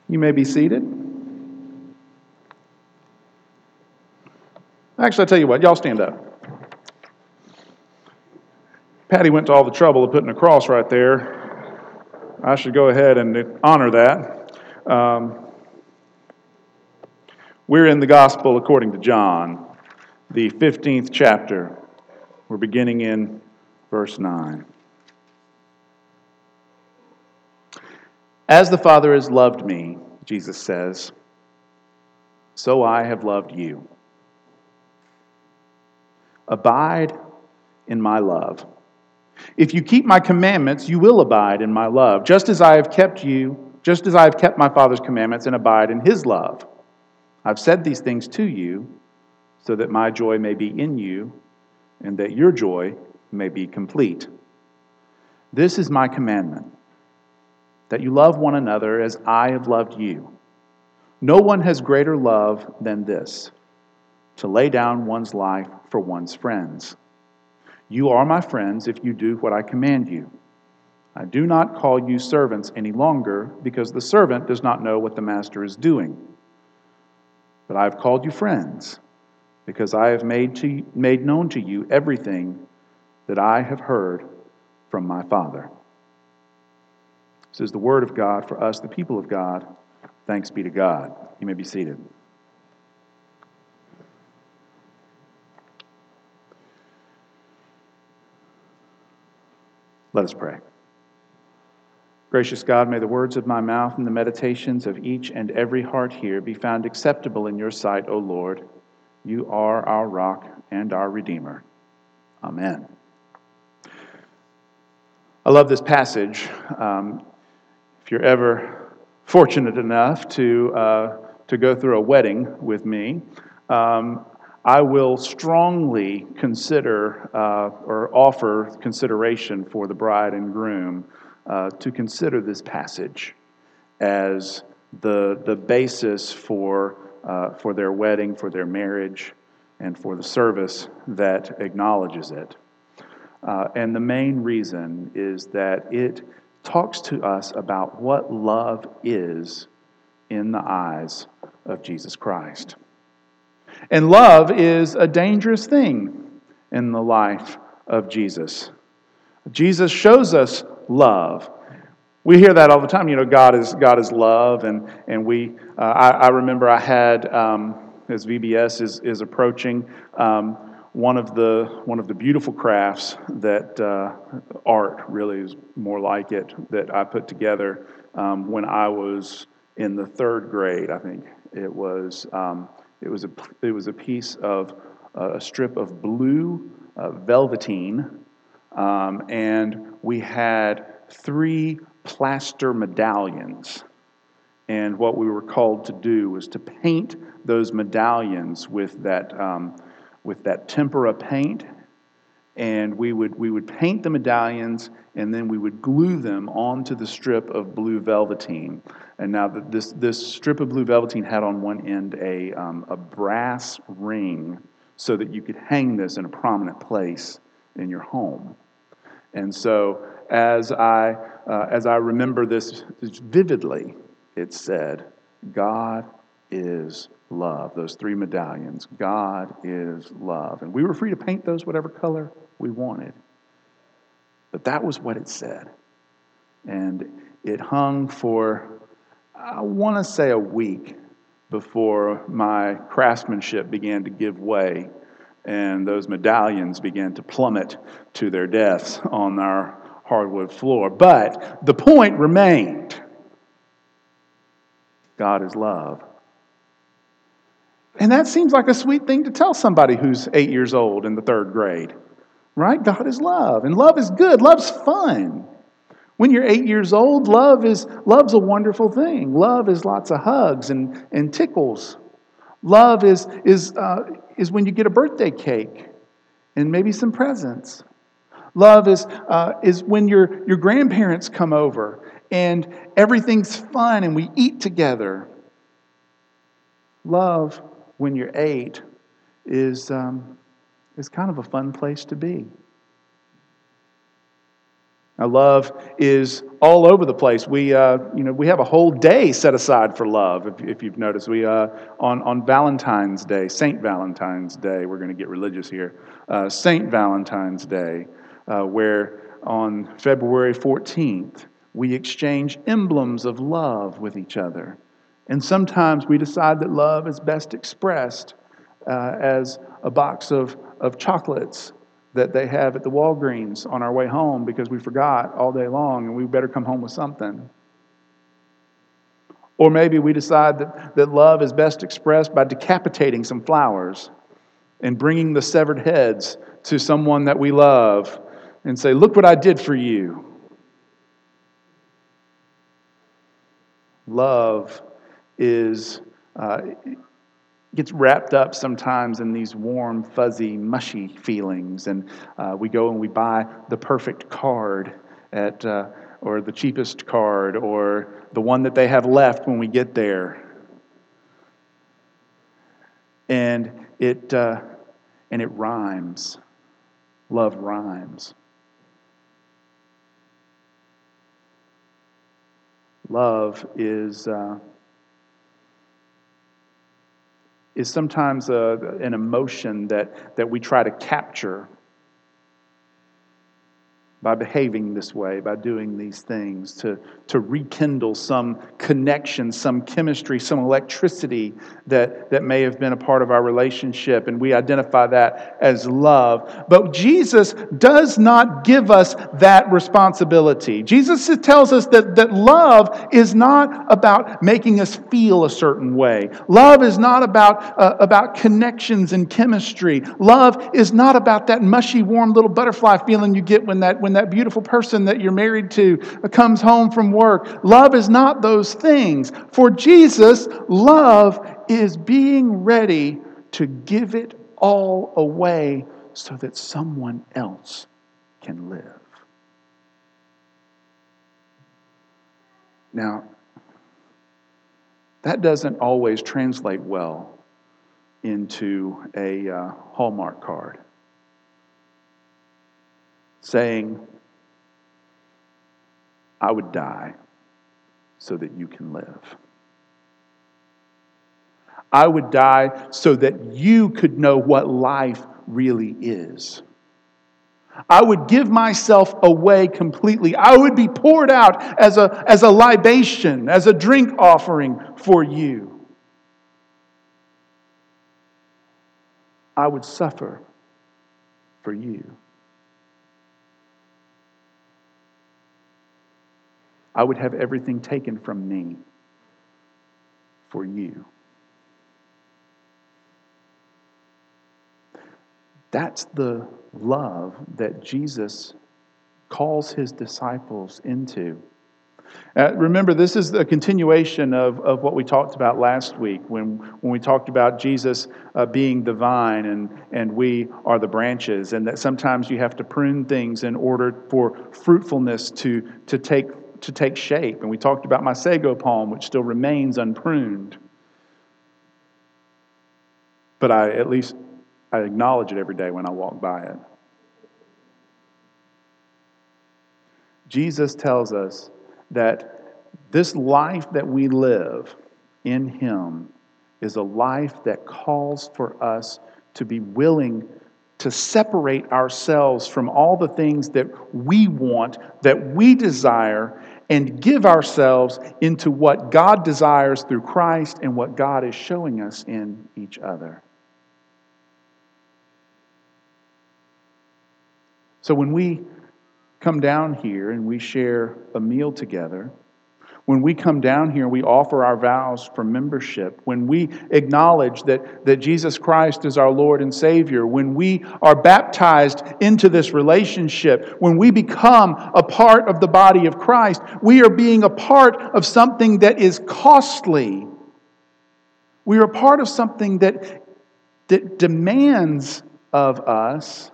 You may be seated. Actually, I'll tell you what, y'all stand up. Patty went to all the trouble of putting a cross right there. I should go ahead and honor that. We're in the Gospel according to John, the 15th chapter. We're beginning in verse 9. As the Father has loved me, Jesus says, so I have loved you. Abide in my love. If you keep my commandments, you will abide in my love, just as I have kept my Father's commandments and abide in his love. I've said these things to you so that my joy may be in you and that your joy may be complete. This is my commandment, that you love one another as I have loved you. No one has greater love than this, to lay down one's life for one's friends. You are my friends if you do what I command you. I do not call you servants any longer, because the servant does not know what the master is doing. But I have called you friends, because I have made known to you everything that I have heard from my Father. This is the word of God for us, the people of God. Thanks be to God. You may be seated. Let us pray. Gracious God, may the words of my mouth and the meditations of each and every heart here be found acceptable in your sight, O Lord. You are our rock and our Redeemer. Amen. I love this passage. If you're ever fortunate enough to go through a wedding with me, I will strongly consider or offer consideration for the bride and groom to consider this passage as the basis for their wedding, for their marriage, and for the service that acknowledges it. And the main reason is that it talks to us about what love is in the eyes of Jesus Christ. And love is a dangerous thing in the life of Jesus. Jesus shows us love. We hear that all the time. You know, God is love, and we. I remember I had as VBS is approaching. One of the beautiful crafts that art really is more like it that I put together when I was in the third grade. I think it was a piece of a strip of blue velveteen, and we had 3 plaster medallions. And what we were called to do was to paint those medallions with that tempera paint, and we would paint the medallions, and then we would glue them onto the strip of blue velveteen. And now this strip of blue velveteen had on one end a brass ring, so that you could hang this in a prominent place in your home. And so as I remember this vividly, it said, "God is love." Those 3 medallions. God is love. And we were free to paint those whatever color we wanted. But that was what it said. And it hung for, I want to say, a week before my craftsmanship began to give way and those medallions began to plummet to their deaths on our hardwood floor. But the point remained. God is love. And that seems like a sweet thing to tell somebody who's 8 years old in the third grade, right? God is love, and love is good. Love's fun. When you're 8 years old, love's a wonderful thing. Love is lots of hugs and tickles. Love is when you get a birthday cake and maybe some presents. Love is when your grandparents come over and everything's fun and we eat together. Love, when you're 8, is kind of a fun place to be. Now, love is all over the place. We have a whole day set aside for love. If you've noticed, we on Valentine's Day, Saint Valentine's Day, we're going to get religious here. Saint Valentine's Day, where on February 14th we exchange emblems of love with each other, and sometimes we decide that love is best expressed as a box of chocolates that they have at the Walgreens on our way home because we forgot all day long and we better come home with something. Or maybe we decide that love is best expressed by decapitating some flowers and bringing the severed heads to someone that we love and say, "Look what I did for you." Love gets wrapped up sometimes in these warm, fuzzy, mushy feelings. And we go and we buy the perfect card or the cheapest card, or the one that they have left when we get there. And it rhymes. Love rhymes. Love is sometimes an emotion that we try to capture by behaving this way, by doing these things, to rekindle some connection, some chemistry, some electricity that may have been a part of our relationship, and we identify that as love. But Jesus does not give us that responsibility. Jesus tells us that love is not about making us feel a certain way. Love is not about connections and chemistry. Love is not about that mushy, warm little butterfly feeling you get when that beautiful person that you're married to comes home from work. Love is not those things. For Jesus, love is being ready to give it all away so that someone else can live. Now, that doesn't always translate well into a Hallmark card saying, "I would die so that you can live. I would die so that you could know what life really is. I would give myself away completely. I would be poured out as a libation, as a drink offering for you. I would suffer for you. I would have everything taken from me for you." That's the love that Jesus calls his disciples into. Remember, this is a continuation of what we talked about last week when we talked about Jesus being the vine and we are the branches, and that sometimes you have to prune things in order for fruitfulness to take shape. And we talked about my sago palm, which still remains unpruned. But I acknowledge it every day when I walk by it. Jesus tells us that this life that we live in him is a life that calls for us to be willing to separate ourselves from all the things that we want, that we desire, and give ourselves into what God desires through Christ and what God is showing us in each other. So when we come down here and we share a meal together, when we come down here and we offer our vows for membership, when we acknowledge that Jesus Christ is our Lord and Savior, when we are baptized into this relationship, when we become a part of the body of Christ, we are being a part of something that is costly. We are a part of something that demands of us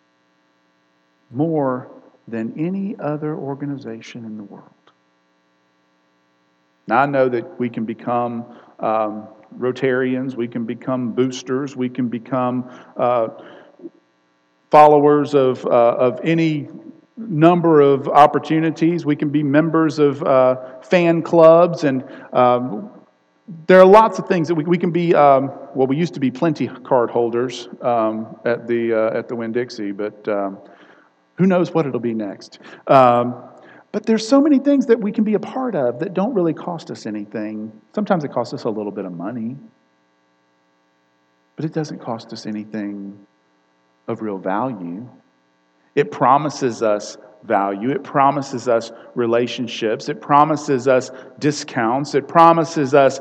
more than any other organization in the world. Now, I know that we can become Rotarians, we can become boosters, we can become followers of any number of opportunities. We can be members of fan clubs, and there are lots of things that we can be. We used to be plenty card holders at the Winn-Dixie, but who knows what it'll be next. But there's so many things that we can be a part of that don't really cost us anything. Sometimes it costs us a little bit of money, but it doesn't cost us anything of real value. It promises us value. It promises us relationships. It promises us discounts. It promises us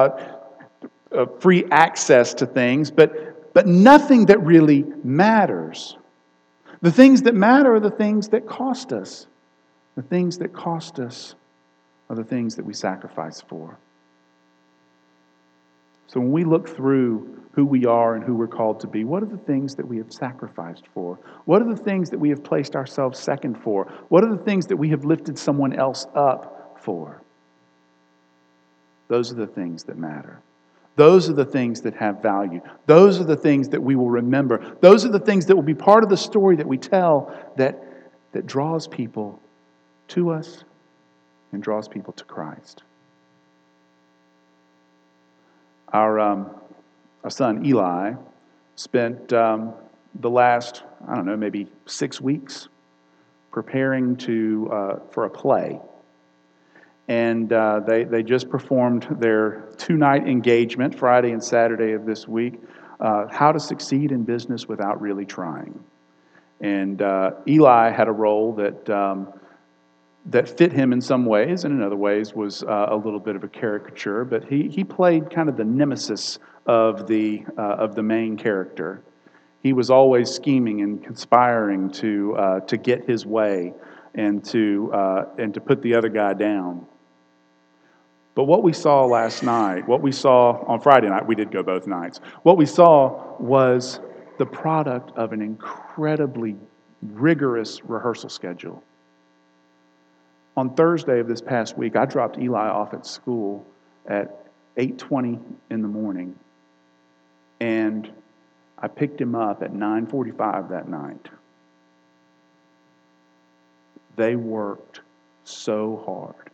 free access to things, but nothing that really matters. The things that matter are the things that cost us. The things that cost us are the things that we sacrifice for. So when we look through who we are and who we're called to be, what are the things that we have sacrificed for? What are the things that we have placed ourselves second for? What are the things that we have lifted someone else up for? Those are the things that matter. Those are the things that have value. Those are the things that we will remember. Those are the things that will be part of the story that we tell that draws people to us and draws people to Christ. Our son Eli spent the last, maybe 6 weeks preparing for a play. And they just performed their 2-night engagement, Friday and Saturday of this week, How to Succeed in Business Without Really Trying. And Eli had a role that fit him in some ways, and in other ways was a little bit of a caricature. But he played kind of the nemesis of the main character. He was always scheming and conspiring to get his way and to put the other guy down. But what we saw last night, what we saw on Friday night, we did go both nights. What we saw was the product of an incredibly rigorous rehearsal schedule. On Thursday of this past week, I dropped Eli off at school at 8:20 in the morning, and I picked him up at 9:45 that night. They worked so hard.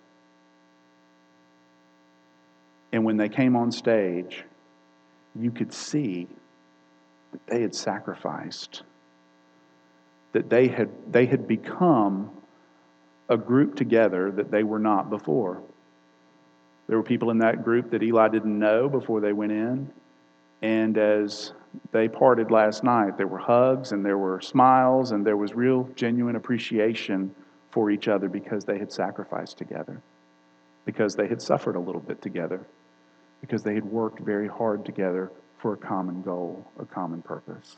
And when they came on stage, you could see that they had sacrificed, that they had become a group together that they were not before. There were people in that group that Eli didn't know before they went in. And as they parted last night, there were hugs and there were smiles and there was real, genuine appreciation for each other because they had sacrificed together, because they had suffered a little bit together, because they had worked very hard together for a common goal, a common purpose.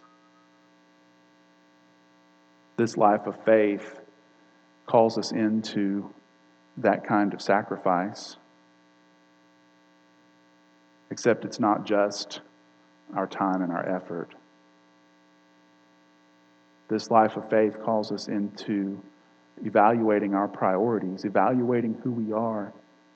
This life of faith calls us into that kind of sacrifice. Except it's not just our time and our effort. This life of faith calls us into evaluating our priorities, evaluating who we are.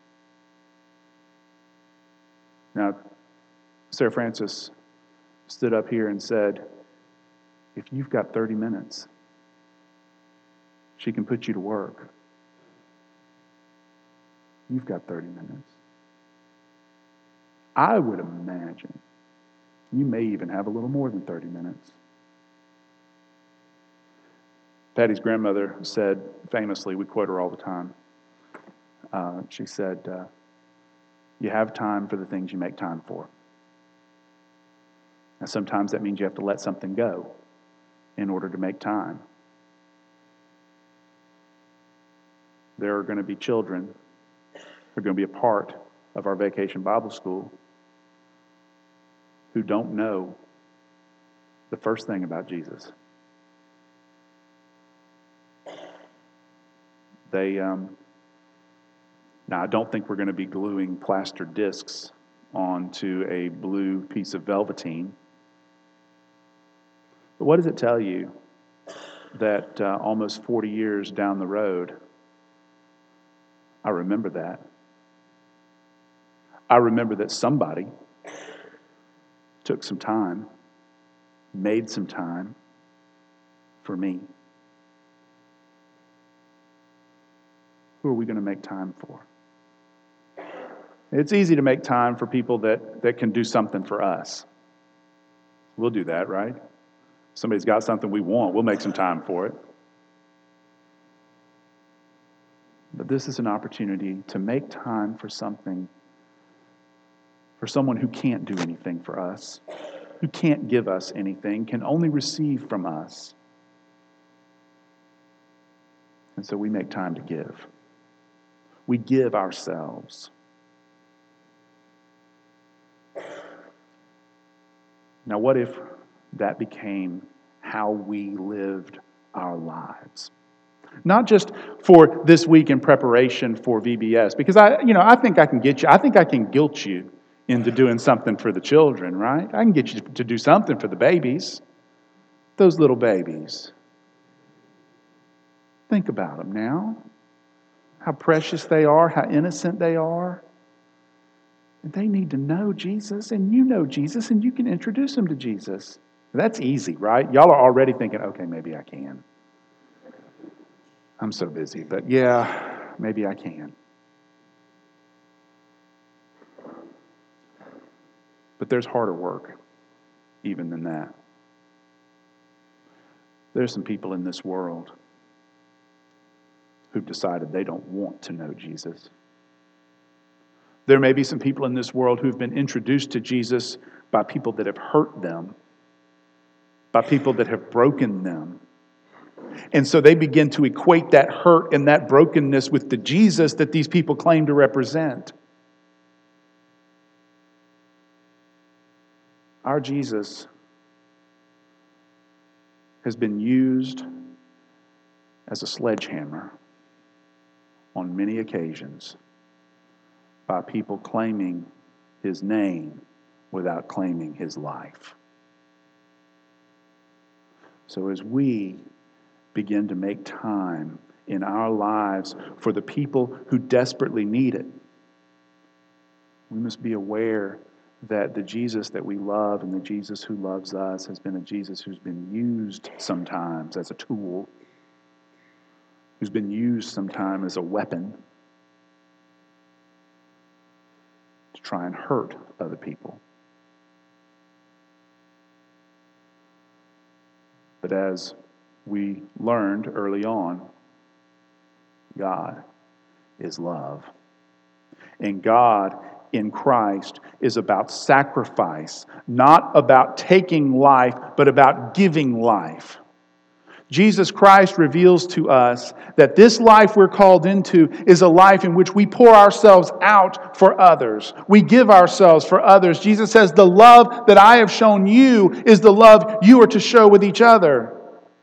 Now, Sarah Francis stood up here and said, if you've got 30 minutes, she can put you to work. You've got 30 minutes. I would imagine you may even have a little more than 30 minutes. Patty's grandmother said famously, we quote her all the time, she said, you have time for the things you make time for. And sometimes that means you have to let something go in order to make time. There are going to be children who are going to be a part of our Vacation Bible School who don't know the first thing about Jesus. Now, I don't think we're going to be gluing plaster discs onto a blue piece of velveteen. But what does it tell you that almost 40 years down the road, I remember that? I remember that somebody took some time, made some time for me. Who are we going to make time for? It's easy to make time for people that can do something for us. We'll do that, right? Somebody's got something we want, we'll make some time for it. But this is an opportunity to make time for something, for someone who can't do anything for us, who can't give us anything, can only receive from us. And so we make time to give. We give ourselves. Now, what if that became how we lived our lives? Not just for this week in preparation for VBS, because I think I can get you. I think I can guilt you into doing something for the children, right? I can get you to do something for the babies, those little babies. Think about them now. How precious they are, how innocent they are. And they need to know Jesus, and you know Jesus, and you can introduce them to Jesus. That's easy, right? Y'all are already thinking, okay, maybe I can. I'm so busy, but yeah, maybe I can. But there's harder work even than that. There's some people in this world who've decided they don't want to know Jesus. There may be some people in this world who've been introduced to Jesus by people that have hurt them, by people that have broken them. And so they begin to equate that hurt and that brokenness with the Jesus that these people claim to represent. Our Jesus has been used as a sledgehammer on many occasions by people claiming his name without claiming his life. So as we begin to make time in our lives for the people who desperately need it, we must be aware that the Jesus that we love and the Jesus who loves us has been a Jesus who's been used sometimes as a tool, who's been used sometimes as a weapon to try and hurt other people. But as we learned early on, God is love. And God in Christ is about sacrifice, not about taking life, but about giving life. Jesus Christ reveals to us that this life we're called into is a life in which we pour ourselves out for others. We give ourselves for others. Jesus says, the love that I have shown you is the love you are to show with each other.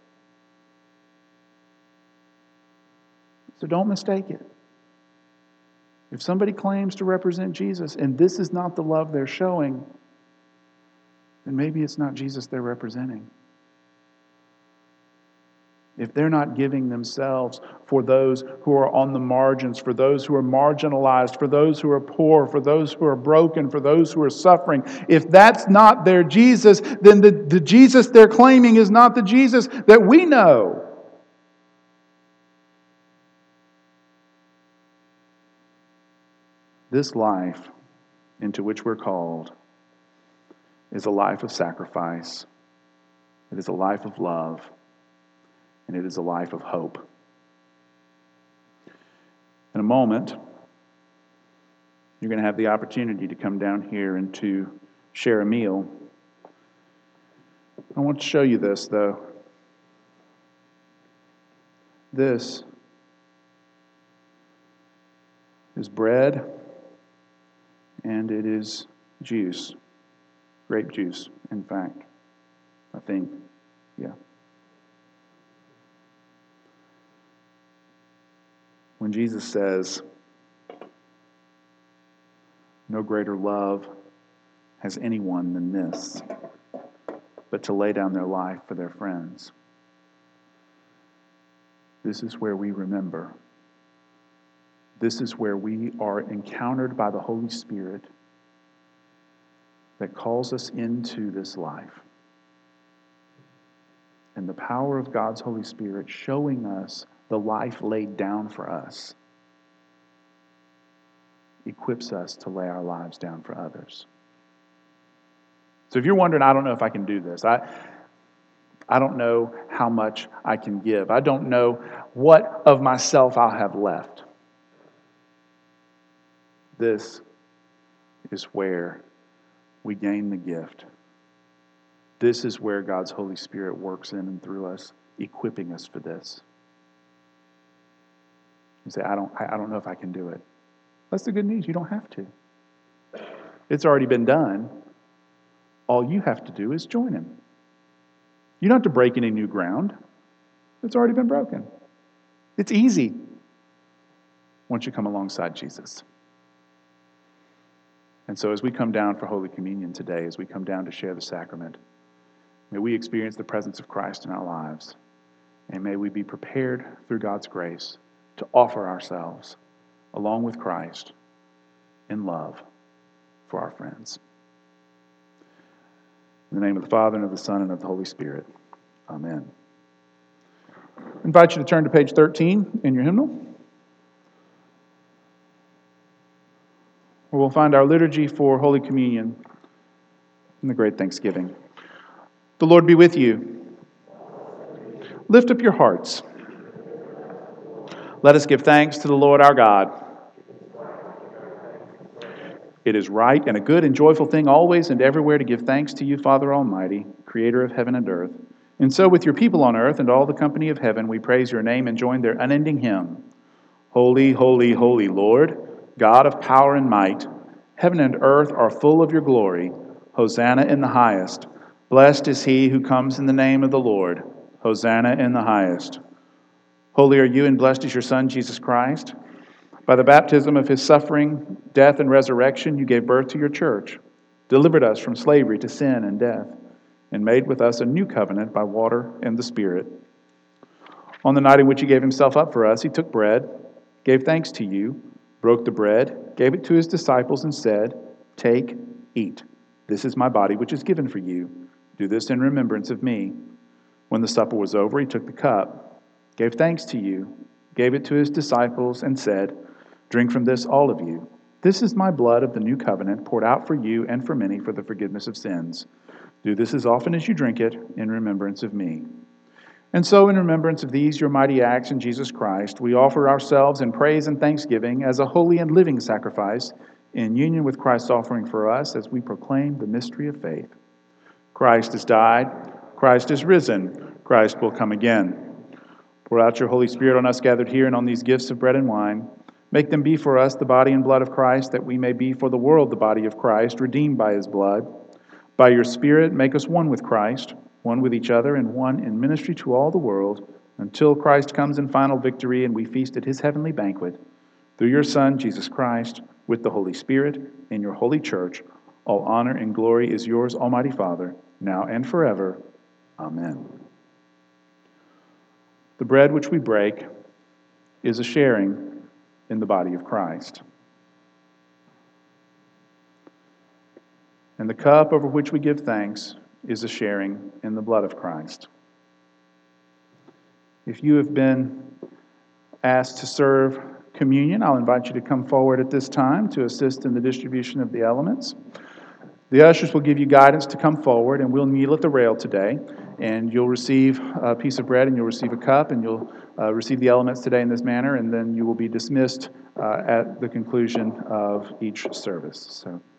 So don't mistake it. If somebody claims to represent Jesus and this is not the love they're showing, then maybe it's not Jesus they're representing. If they're not giving themselves for those who are on the margins, for those who are marginalized, for those who are poor, for those who are broken, for those who are suffering, if that's not their Jesus, then the Jesus they're claiming is not the Jesus that we know. This life into which we're called is a life of sacrifice. It is a life of love. And it is a life of hope. In a moment, you're going to have the opportunity to come down here and to share a meal. I want to show you this, though. This is bread, and it is juice. Grape juice, in fact. I think. Yeah. When Jesus says, no greater love has anyone than this, but to lay down their life for their friends. This is where we remember. This is where we are encountered by the Holy Spirit that calls us into this life. And the power of God's Holy Spirit showing us the life laid down for us equips us to lay our lives down for others. So if you're wondering, I don't know if I can do this. I don't know how much I can give. I don't know what of myself I'll have left. This is where we gain the gift. This is where God's Holy Spirit works in and through us, equipping us for this. You say, I don't know if I can do it. That's the good news. You don't have to. It's already been done. All you have to do is join Him. You don't have to break any new ground. It's already been broken. It's easy once you come alongside Jesus. And so as we come down for Holy Communion today, as we come down to share the sacrament, may we experience the presence of Christ in our lives. And may we be prepared through God's grace to offer ourselves along with Christ in love for our friends. In the name of the Father, and of the Son, and of the Holy Spirit. Amen. I invite you to turn to page 13 in your hymnal, where we'll find our liturgy for Holy Communion and the Great Thanksgiving. The Lord be with you. Lift up your hearts. Let us give thanks to the Lord our God. It is right and a good and joyful thing always and everywhere to give thanks to you, Father Almighty, Creator of heaven and earth. And so with your people on earth and all the company of heaven, we praise your name and join their unending hymn. Holy, holy, holy Lord, God of power and might, heaven and earth are full of your glory. Hosanna in the highest. Blessed is he who comes in the name of the Lord. Hosanna in the highest. Holy are you, and blessed is your Son, Jesus Christ. By the baptism of his suffering, death, and resurrection, you gave birth to your church, delivered us from slavery to sin and death, and made with us a new covenant by water and the Spirit. On the night in which he gave himself up for us, he took bread, gave thanks to you, broke the bread, gave it to his disciples, and said, "Take, eat. This is my body, which is given for you. Do this in remembrance of me." When the supper was over, he took the cup, gave thanks to you, gave it to his disciples, and said, "Drink from this, all of you. This is my blood of the new covenant, poured out for you and for many for the forgiveness of sins. Do this as often as you drink it in remembrance of me." And so, in remembrance of these, your mighty acts in Jesus Christ, we offer ourselves in praise and thanksgiving as a holy and living sacrifice in union with Christ's offering for us as we proclaim the mystery of faith. Christ has died. Christ is risen. Christ will come again. Pour out your Holy Spirit on us gathered here and on these gifts of bread and wine. Make them be for us the body and blood of Christ, that we may be for the world the body of Christ, redeemed by his blood. By your Spirit, make us one with Christ, one with each other, and one in ministry to all the world, until Christ comes in final victory and we feast at his heavenly banquet. Through your Son, Jesus Christ, with the Holy Spirit, in your holy church, all honor and glory is yours, Almighty Father, now and forever. Amen. The bread which we break is a sharing in the body of Christ. And the cup over which we give thanks is a sharing in the blood of Christ. If you have been asked to serve communion, I'll invite you to come forward at this time to assist in the distribution of the elements. The ushers will give you guidance to come forward, and we'll kneel at the rail today, and you'll receive a piece of bread and you'll receive a cup, and you'll receive the elements today in this manner, and then you will be dismissed at the conclusion of each service. So